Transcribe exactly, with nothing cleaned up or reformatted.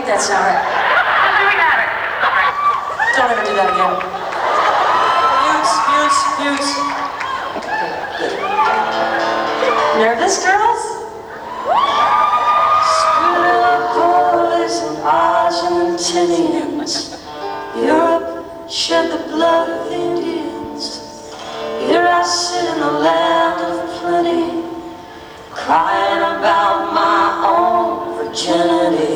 think that's not right. I'm doing that. Don't ever do that again. Mute, mute, mute. Okay, good. Nervous, girls? Squirrel boys and Argentinians. Europe shed the blood of Indians. Here I sit in the land of plenty, crying about my own virginity.